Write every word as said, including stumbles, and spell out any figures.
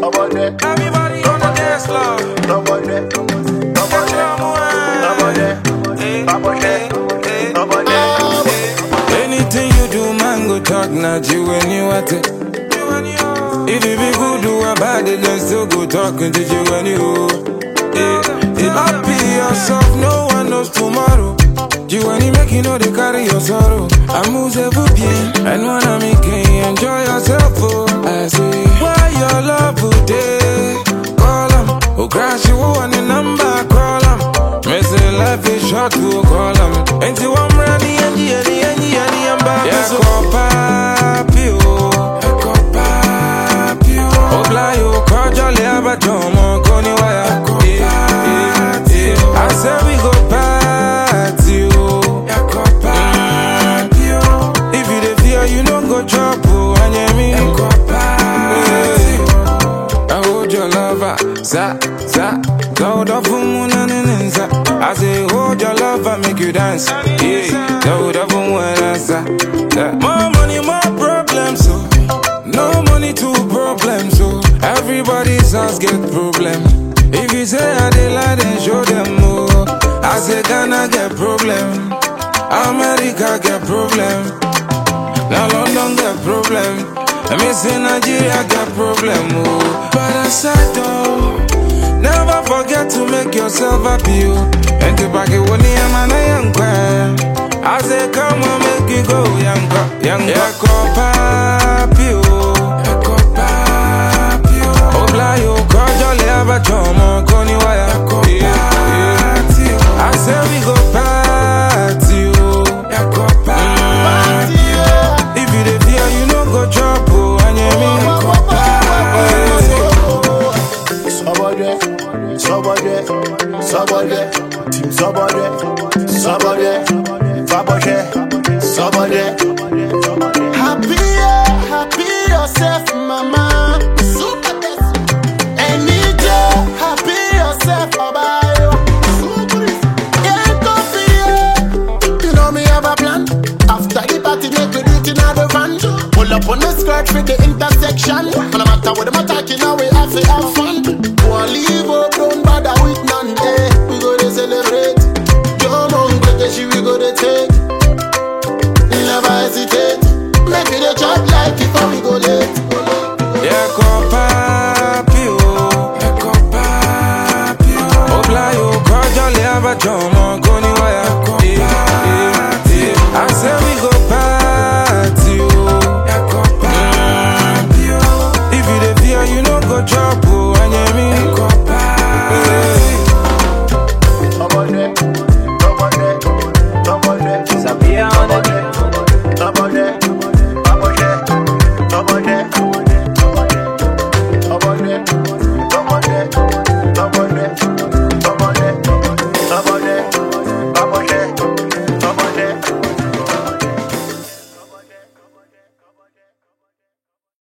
Somebody, everybody on the dance floor. somebody, somebody, somebody, somebody, somebody. Anything you do, man, go talk, not you when you at it. If you be good, do a bad, then still go talking to you when you. Yeah, happy yourself, no one knows tomorrow. You when you make you know they carry your sorrow. I move every bien, and when I make you enjoy yourself, oh. I say, why your love would day? Call them, oh, crash you on the number, call them. Missing life is short to call them. Ain't you I'm ready, and the, and the, and the, and the, I'm back. Yeah, call papi, oh. Call papi, oh. Oh, fly, oh, call jolly, but don't want to go anywhere. I said we go party, oh. Mm. If you dey fear, you don't go drop, oh. And you mean go party. I hold your lover, sa, sa. Go the moon and inside. I say hold your lover, make you dance. Yeah, go the moon and sa. More money, more problems, so no money, two problems, so everybody's house get problem. If you say I dey lie, then show them more. I say Ghana get problem, America get problem, now London get problem. Let me say Nigeria get problem, oh. But I said though, never forget to make yourself happy, oh. And to back it when you're man a young boy. I say come on, make you go, young girl, young girl. Yeah, call papi, oh. Yeah, call papi, oh. Oh, fly, oh, call jolly, but Jomo, Connie, why I call party, oh. I say we go party, oh. Yeah, call party, oh. If you dey fear, you no go drop, oh. And you mean call party. Somebody, somebody, somebody, team somebody, somebody, somebody, somebody. Happy, happy yourself, mama. Super best. Any day, happy yourself, baba. Yeah, coffee. You know me have a plan. After the party, make we do it in the van. Pull up on the skirt with the intersection. And no matter what I'm attacking, now we have to have